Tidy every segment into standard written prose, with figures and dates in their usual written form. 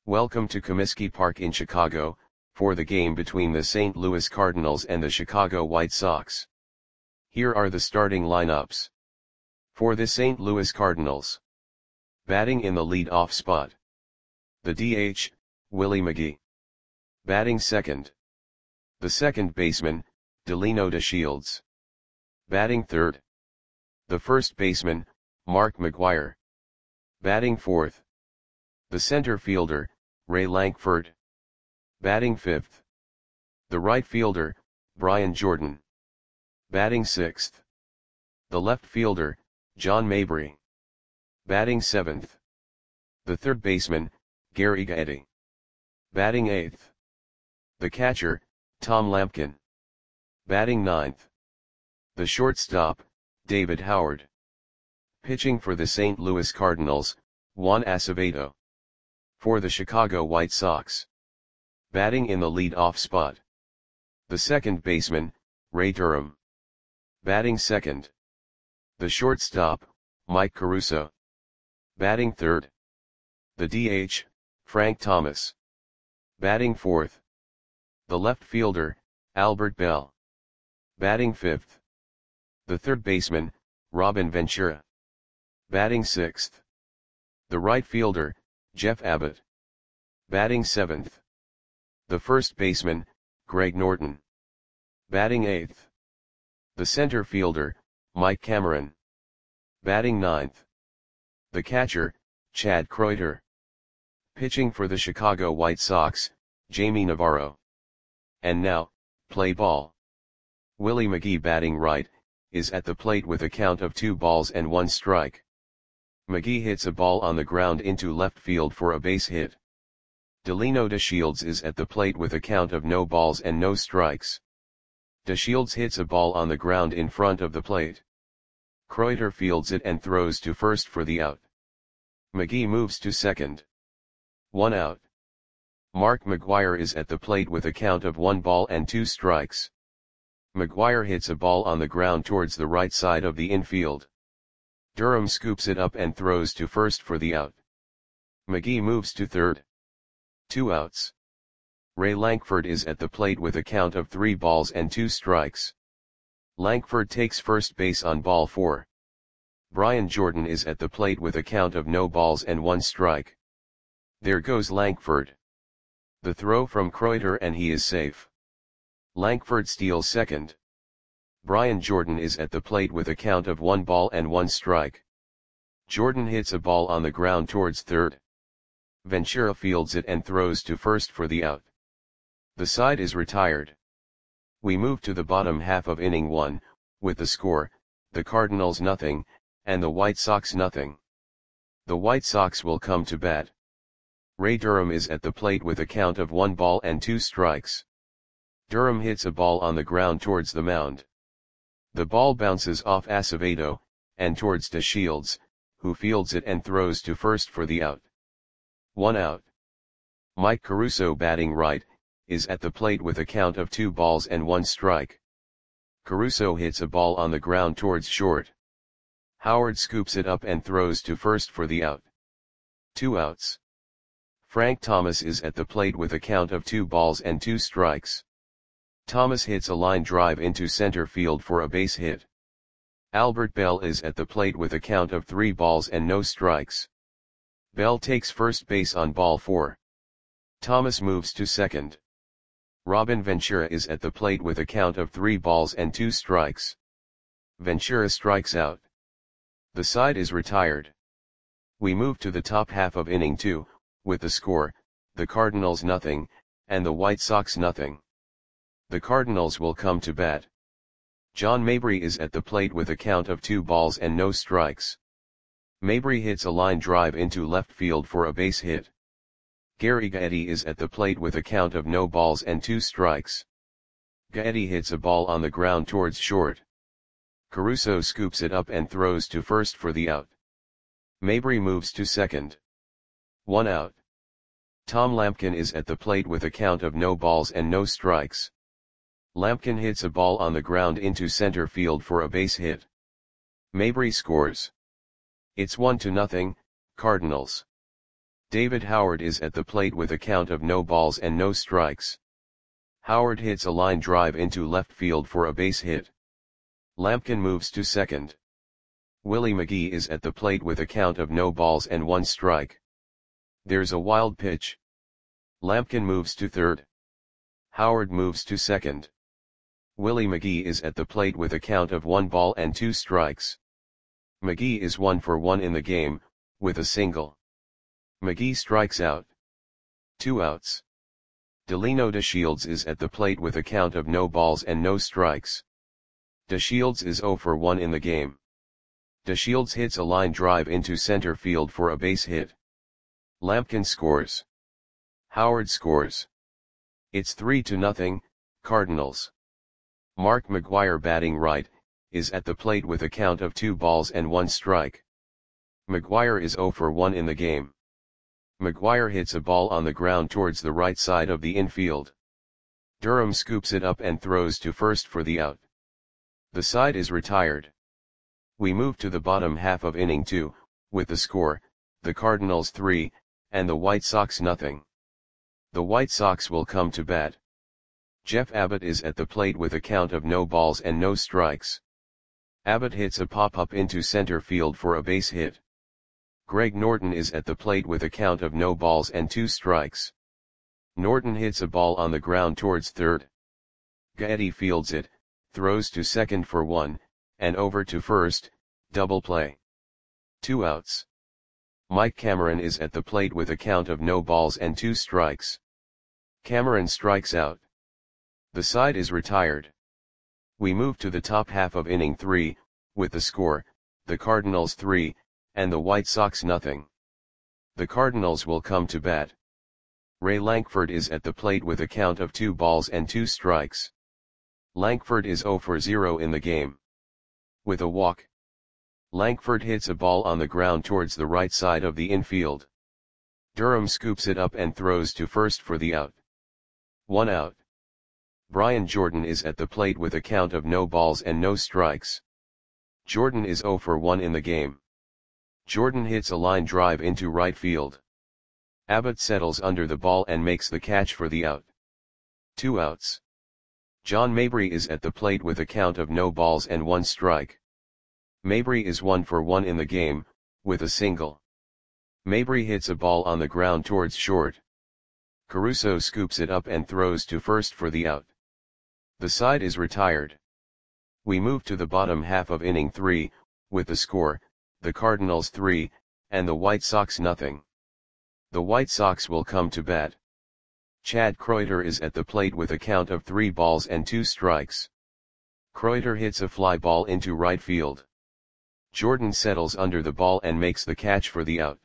Welcome to Comiskey Park in Chicago, for the game between the St. Louis Cardinals and the Chicago White Sox. Here are the starting lineups. For the St. Louis Cardinals. Batting in the lead-off spot. The DH, Willie McGee. Batting second. The second baseman, Delino DeShields. Batting third. The first baseman, Mark McGwire. Batting fourth. The center fielder, Ray Lankford. Batting fifth. The right fielder, Brian Jordan. Batting sixth. The left fielder, John Mabry. Batting seventh. The third baseman, Gary Gaetti. Batting eighth. The catcher, Tom Lampkin. Batting ninth. The shortstop, David Howard. Pitching for the St. Louis Cardinals, Juan Acevedo. For the Chicago White Sox. Batting in the lead-off spot. The second baseman, Ray Durham. Batting second. The shortstop, Mike Caruso. Batting third. The DH, Frank Thomas. Batting fourth. The left fielder, Albert Bell. Batting fifth. The third baseman, Robin Ventura. Batting sixth. The right fielder, Jeff Abbott. Batting seventh. The first baseman, Greg Norton. Batting eighth. The center fielder, Mike Cameron. Batting ninth. The catcher, Chad Kreuter. Pitching for the Chicago White Sox, Jamie Navarro. And now, play ball. Willie McGee batting right, is at the plate with a count of 2 balls and 1 strike. McGee hits a ball on the ground into left field for a base hit. Delino DeShields is at the plate with a count of no balls and no strikes. DeShields hits a ball on the ground in front of the plate. Kreuter fields it and throws to first for the out. McGee moves to second. 1 out. Mark McGwire is at the plate with a count of 1 ball and 2 strikes. McGwire hits a ball on the ground towards the right side of the infield. Durham scoops it up and throws to first for the out. McGee moves to third. 2 outs. Ray Lankford is at the plate with a count of 3 balls and 2 strikes. Lankford takes first base on ball 4. Brian Jordan is at the plate with a count of no balls and 1 strike. There goes Lankford. The throw from Kreuter and he is safe. Lankford steals second. Brian Jordan is at the plate with a count of 1 ball and 1 strike. Jordan hits a ball on the ground towards third. Ventura fields it and throws to first for the out. The side is retired. We move to the bottom half of inning 1, with the score, the Cardinals nothing, and the White Sox nothing. The White Sox will come to bat. Ray Durham is at the plate with a count of 1 ball and 2 strikes. Durham hits a ball on the ground towards the mound. The ball bounces off Acevedo, and towards DeShields, who fields it and throws to first for the out. 1 out. Mike Caruso batting right, is at the plate with a count of 2 balls and 1 strike. Caruso hits a ball on the ground towards short. Howard scoops it up and throws to first for the out. 2 outs. Frank Thomas is at the plate with a count of 2 balls and 2 strikes. Thomas hits a line drive into center field for a base hit. Albert Bell is at the plate with a count of 3 balls and no strikes. Bell takes first base on ball 4. Thomas moves to second. Robin Ventura is at the plate with a count of 3 balls and 2 strikes. Ventura strikes out. The side is retired. We move to the top half of inning 2, with the score, the Cardinals nothing, and the White Sox nothing. The Cardinals will come to bat. John Mabry is at the plate with a count of 2 balls and no strikes. Mabry hits a line drive into left field for a base hit. Gary Gaetti is at the plate with a count of no balls and 2 strikes. Gaetti hits a ball on the ground towards short. Caruso scoops it up and throws to first for the out. Mabry moves to second. 1 out. Tom Lampkin is at the plate with a count of no balls and no strikes. Lampkin hits a ball on the ground into center field for a base hit. Mabry scores. It's 1-0, Cardinals. David Howard is at the plate with a count of no balls and no strikes. Howard hits a line drive into left field for a base hit. Lampkin moves to second. Willie McGee is at the plate with a count of no balls and one strike. There's a wild pitch. Lampkin moves to third. Howard moves to second. Willie McGee is at the plate with a count of 1 ball and 2 strikes. McGee is 1 for 1 in the game, with a single. McGee strikes out. 2 outs. Delino DeShields is at the plate with a count of no balls and no strikes. DeShields is 0 for 1 in the game. DeShields hits a line drive into center field for a base hit. Lampkin scores. Howard scores. It's 3-0, Cardinals. Mark McGwire, batting right, is at the plate with a count of 2 balls and 1 strike. McGwire is 0 for 1 in the game. McGwire hits a ball on the ground towards the right side of the infield. Durham scoops it up and throws to first for the out. The side is retired. We move to the bottom half of inning 2, with the score, the Cardinals 3, and the White Sox nothing. The White Sox will come to bat. Jeff Abbott is at the plate with a count of no balls and no strikes. Abbott hits a pop-up into center field for a base hit. Greg Norton is at the plate with a count of no balls and 2 strikes. Norton hits a ball on the ground towards third. Gaetti fields it, throws to second for 1, and over to first, double play. 2 outs. Mike Cameron is at the plate with a count of no balls and 2 strikes. Cameron strikes out. The side is retired. We move to the top half of inning 3, with the score, the Cardinals 3, and the White Sox nothing. The Cardinals will come to bat. Ray Lankford is at the plate with a count of 2 balls and 2 strikes. Lankford is 0 for 0 in the game. With a walk. Lankford hits a ball on the ground towards the right side of the infield. Durham scoops it up and throws to first for the out. 1 out. Brian Jordan is at the plate with a count of no balls and no strikes. Jordan is 0 for 1 in the game. Jordan hits a line drive into right field. Abbott settles under the ball and makes the catch for the out. 2 outs. John Mabry is at the plate with a count of no balls and 1 strike. Mabry is 1 for 1 in the game, with a single. Mabry hits a ball on the ground towards short. Caruso scoops it up and throws to first for the out. The side is retired. We move to the bottom half of inning 3, with the score, the Cardinals 3, and the White Sox nothing. The White Sox will come to bat. Chad Kreuter is at the plate with a count of 3 balls and 2 strikes. Kreuter hits a fly ball into right field. Jordan settles under the ball and makes the catch for the out.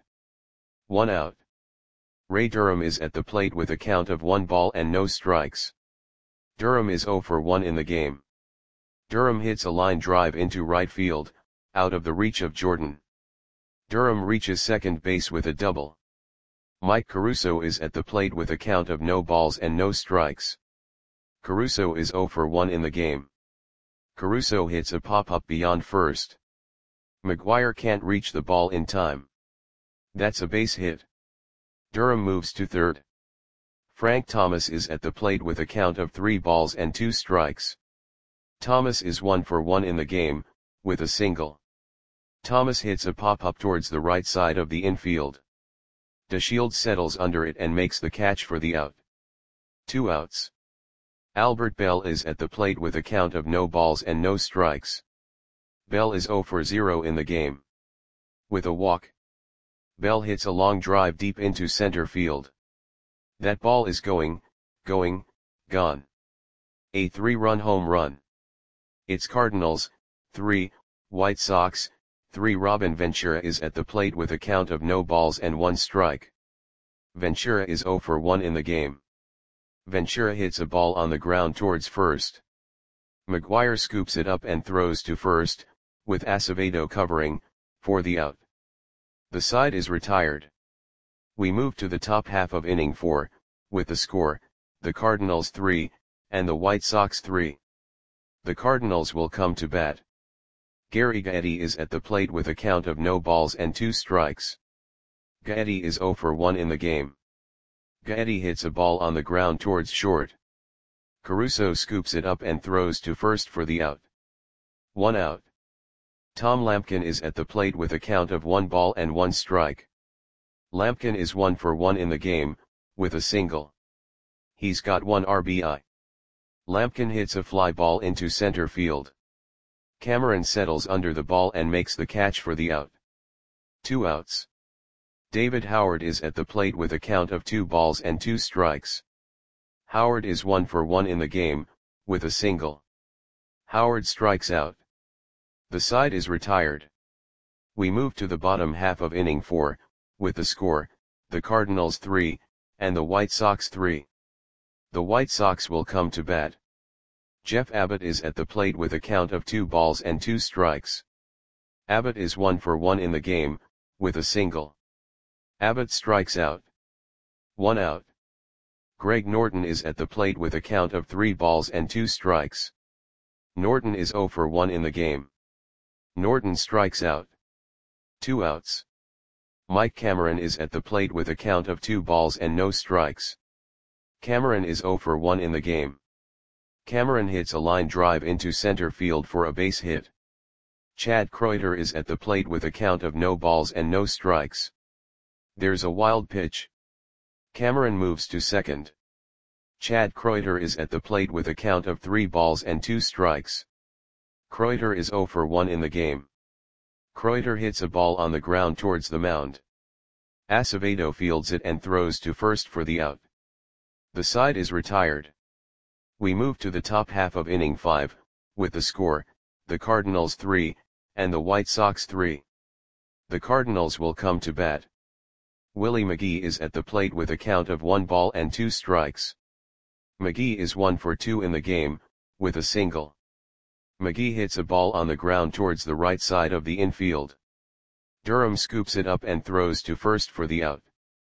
1 out. Ray Durham is at the plate with a count of 1 ball and no strikes. Durham is 0 for 1 in the game. Durham hits a line drive into right field, out of the reach of Jordan. Durham reaches second base with a double. Mike Caruso is at the plate with a count of no balls and no strikes. Caruso is 0 for 1 in the game. Caruso hits a pop-up beyond first. McGwire can't reach the ball in time. That's a base hit. Durham moves to third. Frank Thomas is at the plate with a count of 3 balls and 2 strikes. Thomas is 1 for 1 in the game, with a single. Thomas hits a pop-up towards the right side of the infield. DeShields settles under it and makes the catch for the out. 2 outs. Albert Bell is at the plate with a count of no balls and no strikes. Bell is 0 for 0 in the game. With a walk. Bell hits a long drive deep into center field. That ball is gone. A 3-run home run. It's Cardinals, 3, White Sox, 3. Robin Ventura is at the plate with a count of no balls and 1 strike. Ventura is 0 for 1 in the game. Ventura hits a ball on the ground towards first. McGwire scoops it up and throws to first, with Acevedo covering, for the out. The side is retired. We move to the top half of inning 4, with the score, the Cardinals 3, and the White Sox 3. The Cardinals will come to bat. Gary Gaetti is at the plate with a count of no balls and 2 strikes. Gaetti is 0 for 1 in the game. Gaetti hits a ball on the ground towards short. Caruso scoops it up and throws to first for the out. 1 out. Tom Lampkin is at the plate with a count of 1 ball and 1 strike. Lampkin is 1 for 1 in the game, with a single. He's got 1 RBI. Lampkin hits a fly ball into center field. Cameron settles under the ball and makes the catch for the out. 2 outs. David Howard is at the plate with a count of 2 balls and 2 strikes. Howard is 1 for 1 in the game, with a single. Howard strikes out. The side is retired. We move to the bottom half of inning 4, with the score, the Cardinals 3, and the White Sox 3. The White Sox will come to bat. Jeff Abbott is at the plate with a count of 2 balls and 2 strikes. Abbott is 1 for 1 in the game, with a single. Abbott strikes out. 1 out. Greg Norton is at the plate with a count of 3 balls and 2 strikes. Norton is 0 for 1 in the game. Norton strikes out. 2 outs. Mike Cameron is at the plate with a count of 2 balls and no strikes. Cameron is 0 for 1 in the game. Cameron hits a line drive into center field for a base hit. Chad Kreuter is at the plate with a count of no balls and no strikes. There's a wild pitch. Cameron moves to second. Chad Kreuter is at the plate with a count of 3 balls and 2 strikes. Kreuter is 0 for 1 in the game. Kreuter hits a ball on the ground towards the mound. Acevedo fields it and throws to first for the out. The side is retired. We move to the top half of inning 5, with the score, the Cardinals 3, and the White Sox 3. The Cardinals will come to bat. Willie McGee is at the plate with a count of 1 ball and 2 strikes. McGee is 1 for 2 in the game, with a single. McGee hits a ball on the ground towards the right side of the infield. Durham scoops it up and throws to first for the out.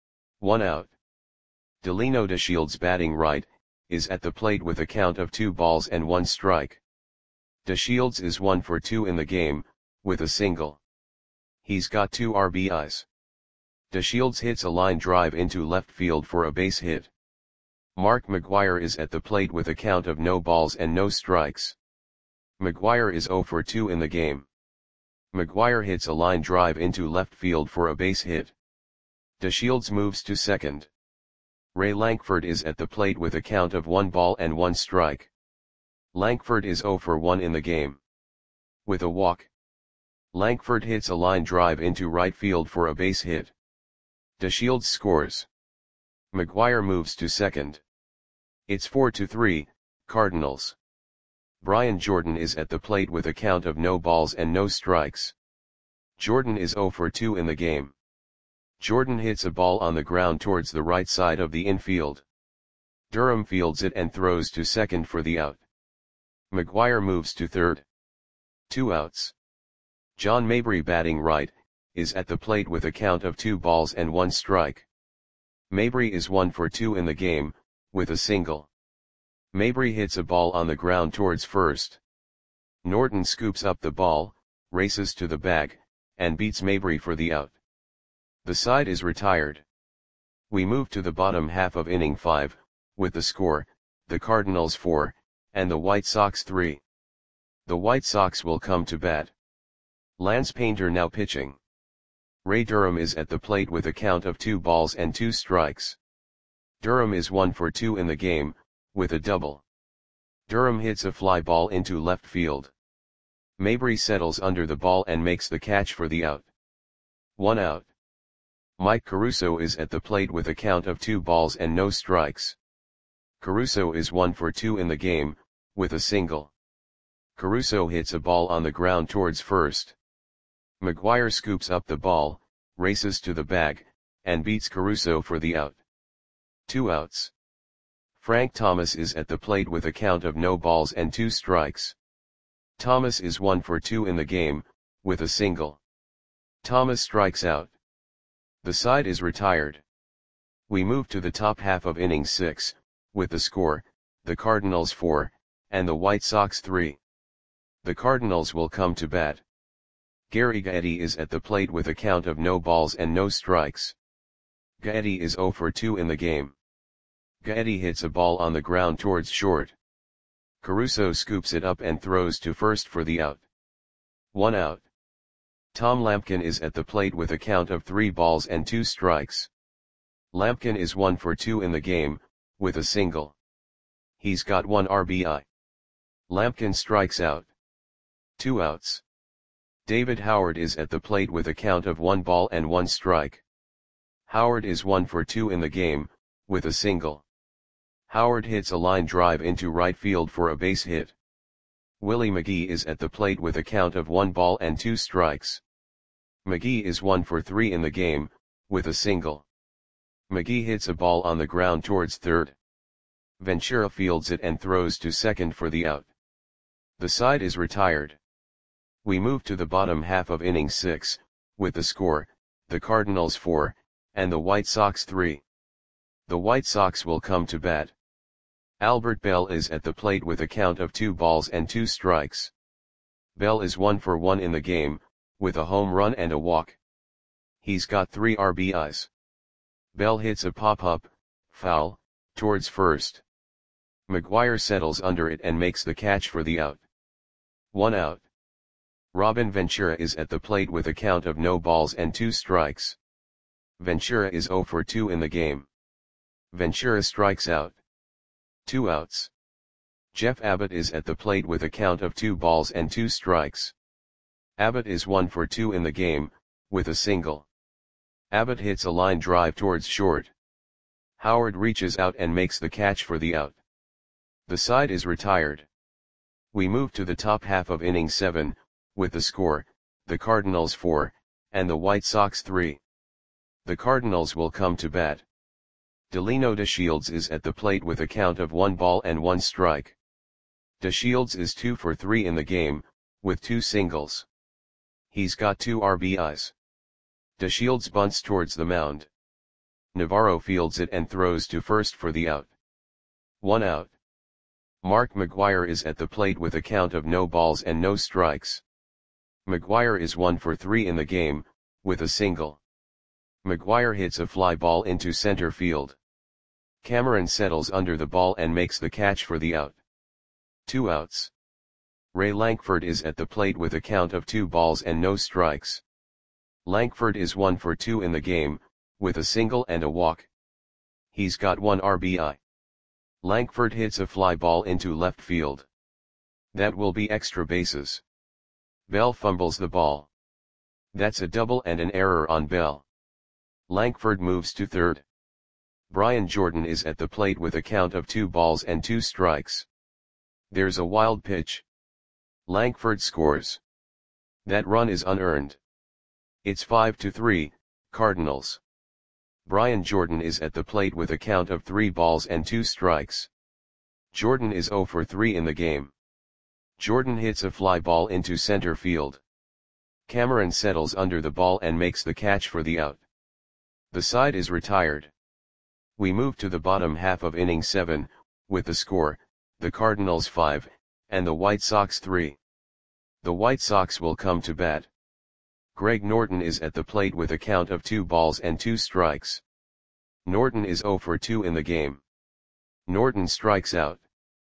1 out. Delino DeShields batting right, is at the plate with a count of 2 balls and 1 strike. DeShields is 1 for 2 in the game, with a single. He's got 2 RBIs. DeShields hits a line drive into left field for a base hit. Mark McGwire is at the plate with a count of no balls and no strikes. McGwire is 0 for 2 in the game. McGwire hits a line drive into left field for a base hit. DeShields moves to second. Ray Lankford is at the plate with a count of 1 ball and 1 strike. Lankford is 0 for 1 in the game. With a walk. Lankford hits a line drive into right field for a base hit. DeShields scores. McGwire moves to second. It's 4-3, Cardinals. Brian Jordan is at the plate with a count of no balls and no strikes. Jordan is 0 for 2 in the game. Jordan hits a ball on the ground towards the right side of the infield. Durham fields it and throws to second for the out. McGwire moves to third. 2 outs. John Mabry batting right, is at the plate with a count of 2 balls and 1 strike. Mabry is 1 for 2 in the game, with a single. Mabry hits a ball on the ground towards first. Norton scoops up the ball, races to the bag, and beats Mabry for the out. The side is retired. We move to the bottom half of inning 5, with the score, the Cardinals 4, and the White Sox 3. The White Sox will come to bat. Lance Painter now pitching. Ray Durham is at the plate with a count of 2 balls and 2 strikes. Durham is 1 for 2 in the game, with a double. Durham hits a fly ball into left field. Mabry settles under the ball and makes the catch for the out. 1 out. Mike Caruso is at the plate with a count of 2 balls and no strikes. Caruso is 1 for 2 in the game, with a single. Caruso hits a ball on the ground towards first. McGwire scoops up the ball, races to the bag, and beats Caruso for the out. 2 outs. Frank Thomas is at the plate with a count of no balls and 2 strikes. Thomas is 1 for 2 in the game, with a single. Thomas strikes out. The side is retired. We move to the top half of inning 6, with the score, the Cardinals 4, and the White Sox 3. The Cardinals will come to bat. Gary Gaetti is at the plate with a count of no balls and no strikes. Gaetti is 0 for 2 in the game. Gaetti hits a ball on the ground towards short. Caruso scoops it up and throws to first for the out. 1 out. Tom Lampkin is at the plate with a count of 3 balls and 2 strikes. Lampkin is 1 for 2 in the game, with a single. He's got 1 RBI. Lampkin strikes out. 2 outs. David Howard is at the plate with a count of 1 ball and 1 strike. Howard is 1 for 2 in the game, with a single. Howard hits a line drive into right field for a base hit. Willie McGee is at the plate with a count of 1 ball and 2 strikes. McGee is 1 for 3 in the game, with a single. McGee hits a ball on the ground towards third. Ventura fields it and throws to second for the out. The side is retired. We move to the bottom half of inning 6, with the score, the Cardinals 4, and the White Sox 3. The White Sox will come to bat. Albert Bell is at the plate with a count of 2 balls and 2 strikes. Bell is 1 for 1 in the game, with a home run and a walk. He's got 3 RBIs. Bell hits a pop-up, foul, towards first. McGuire settles under it and makes the catch for the out. 1 out. Robin Ventura is at the plate with a count of no balls and 2 strikes. Ventura is 0 for 2 in the game. Ventura strikes out. 2 outs. Jeff Abbott is at the plate with a count of 2 balls and 2 strikes. Abbott is 1 for 2 in the game, with a single. Abbott hits a line drive towards short. Howard reaches out and makes the catch for the out. The side is retired. We move to the top half of inning 7, with the score, the Cardinals 4, and the White Sox 3. The Cardinals will come to bat. Delino DeShields is at the plate with a count of 1 ball and 1 strike. DeShields is 2 for 3 in the game, with 2 singles. He's got 2 RBIs. DeShields bunts towards the mound. Navarro fields it and throws to first for the out. 1 out. Mark McGuire is at the plate with a count of no balls and no strikes. McGuire is 1 for 3 in the game, with a single. McGuire hits a fly ball into center field. Cameron settles under the ball and makes the catch for the out. 2 outs. Ray Lankford is at the plate with a count of 2 balls and no strikes. Lankford is 1 for 2 in the game, with a single and a walk. He's got 1 RBI. Lankford hits a fly ball into left field. That will be extra bases. Bell fumbles the ball. That's a double and an error on Bell. Lankford moves to third. Brian Jordan is at the plate with a count of 2 balls and 2 strikes. There's a wild pitch. Lankford scores. That run is unearned. It's 5-3, Cardinals. Brian Jordan is at the plate with a count of 3 balls and 2 strikes. Jordan is 0 for 3 in the game. Jordan hits a fly ball into center field. Cameron settles under the ball and makes the catch for the out. The side is retired. We move to the bottom half of inning 7, with the score, the Cardinals 5, and the White Sox 3. The White Sox will come to bat. Greg Norton is at the plate with a count of 2 balls and 2 strikes. Norton is 0 for 2 in the game. Norton strikes out.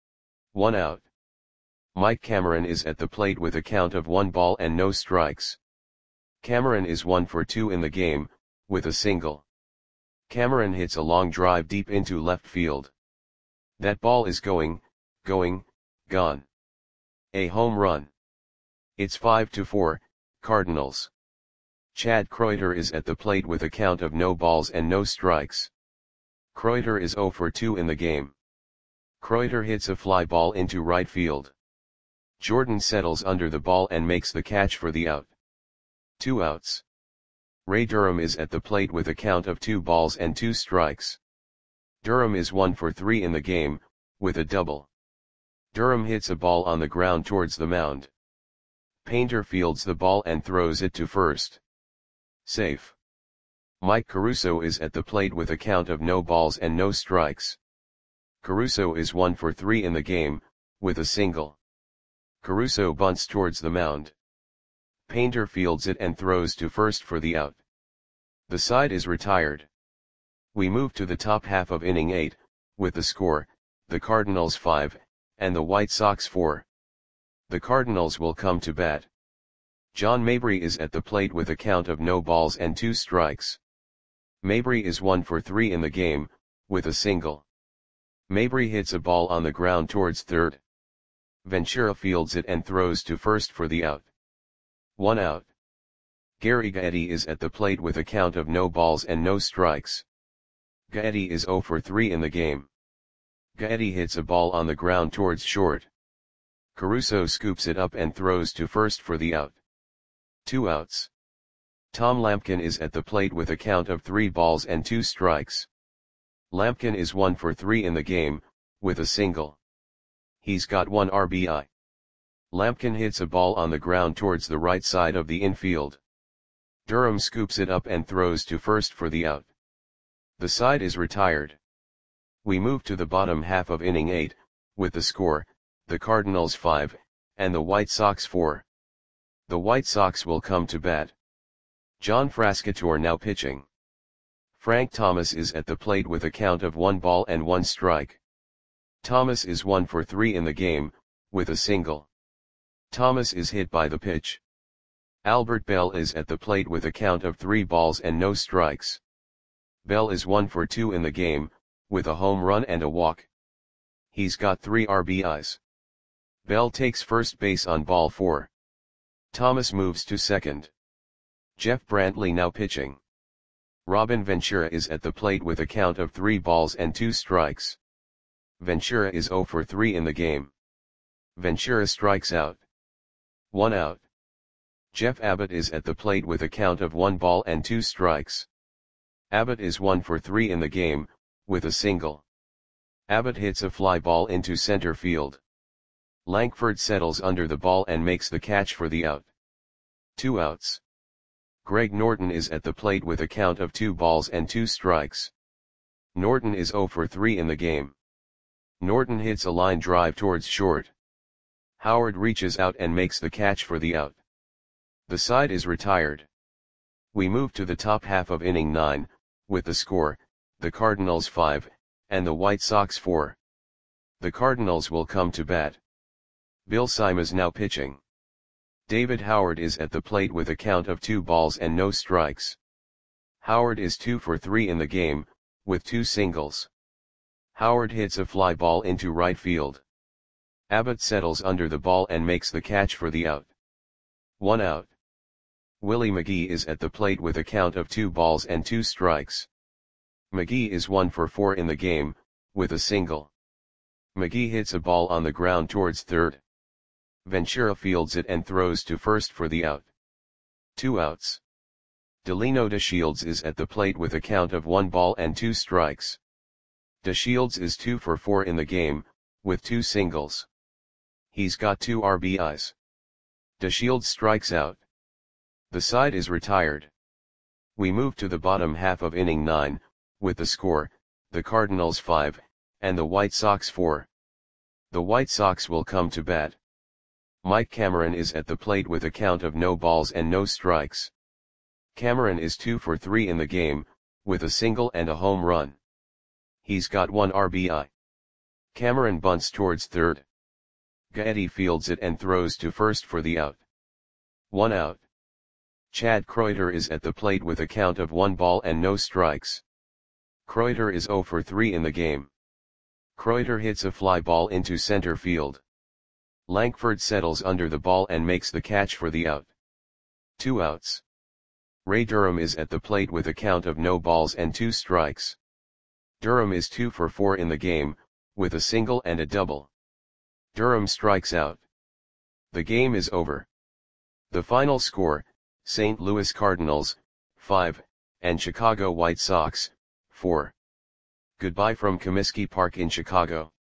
1 out. Mike Cameron is at the plate with a count of 1 ball and no strikes. Cameron is 1 for 2 in the game, with a single. Cameron hits a long drive deep into left field. That ball is gone. A home run. It's 5-4, Cardinals. Chad Kreuter is at the plate with a count of no balls and no strikes. Kreuter is 0 for 2 in the game. Kreuter hits a fly ball into right field. Jordan settles under the ball and makes the catch for the out. 2 outs. Ray Durham is at the plate with a count of 2 balls and 2 strikes. Durham is 1 for 3 in the game, with a double. Durham hits a ball on the ground towards the mound. Painter fields the ball and throws it to first. Safe. Mike Caruso is at the plate with a count of no balls and no strikes. Caruso is 1 for 3 in the game, with a single. Caruso bunts towards the mound. Painter fields it and throws to first for the out. The side is retired. We move to the top half of inning 8, with the score, the Cardinals 5, and the White Sox 4. The Cardinals will come to bat. John Mabry is at the plate with a count of no balls and 2 strikes. Mabry is 1 for 3 in the game, with a single. Mabry hits a ball on the ground towards third. Ventura fields it and throws to first for the out. 1 out. Gary Gaetti is at the plate with a count of no balls and no strikes. Gaetti is 0 for 3 in the game. Gaetti hits a ball on the ground towards short. Caruso scoops it up and throws to first for the out. 2 outs. Tom Lampkin is at the plate with a count of 3 balls and 2 strikes. Lampkin is 1 for 3 in the game, with a single. He's got 1 RBI. Lampkin hits a ball on the ground towards the right side of the infield. Durham scoops it up and throws to first for the out. The side is retired. We move to the bottom half of inning 8, with the score, the Cardinals 5, and the White Sox 4. The White Sox will come to bat. John Frascatore now pitching. Frank Thomas is at the plate with a count of 1 ball and 1 strike. Thomas is 1 for 3 in the game, with a single. Thomas is hit by the pitch. Albert Bell is at the plate with a count of 3 balls and no strikes. Bell is 1 for 2 in the game, with a home run and a walk. He's got 3 RBIs. Bell takes first base on ball 4. Thomas moves to second. Jeff Brantley now pitching. Robin Ventura is at the plate with a count of 3 balls and 2 strikes. Ventura is 0 for 3 in the game. Ventura strikes out. 1 out. Jeff Abbott is at the plate with a count of 1 ball and 2 strikes. Abbott is 1 for 3 in the game, with a single. Abbott hits a fly ball into center field. Langford settles under the ball and makes the catch for the out. 2 outs. Greg Norton is at the plate with a count of 2 balls and 2 strikes. Norton is 0 for 3 in the game. Norton hits a line drive towards short. Howard reaches out and makes the catch for the out. The side is retired. We move to the top half of inning 9, with the score, the Cardinals 5, and the White Sox 4. The Cardinals will come to bat. Bill Simas now pitching. David Howard is at the plate with a count of 2 balls and no strikes. Howard is 2 for 3 in the game, with 2 singles. Howard hits a fly ball into right field. Abbott settles under the ball and makes the catch for the out. 1 out. Willie McGee is at the plate with a count of 2 balls and 2 strikes. McGee is 1 for 4 in the game, with a single. McGee hits a ball on the ground towards third. Ventura fields it and throws to first for the out. 2 outs. Delino DeShields is at the plate with a count of 1 ball and 2 strikes. DeShields is 2 for 4 in the game, with 2 singles. He's got 2 RBIs. DeShields strikes out. The side is retired. We move to the bottom half of inning 9, with the score, the Cardinals 5, and the White Sox 4. The White Sox will come to bat. Mike Cameron is at the plate with a count of no balls and no strikes. Cameron is 2 for 3 in the game, with a single and a home run. He's got 1 RBI. Cameron bunts towards third. Gaetti fields it and throws to first for the out. 1 out. Chad Kreuter is at the plate with a count of 1 ball and no strikes. Kreuter is 0 for 3 in the game. Kreuter hits a fly ball into center field. Langford settles under the ball and makes the catch for the out. 2 outs. Ray Durham is at the plate with a count of no balls and 2 strikes. Durham is 2 for 4 in the game, with a single and a double. Durham strikes out. The game is over. The final score, St. Louis Cardinals, 5, and Chicago White Sox, 4. Goodbye from Comiskey Park in Chicago.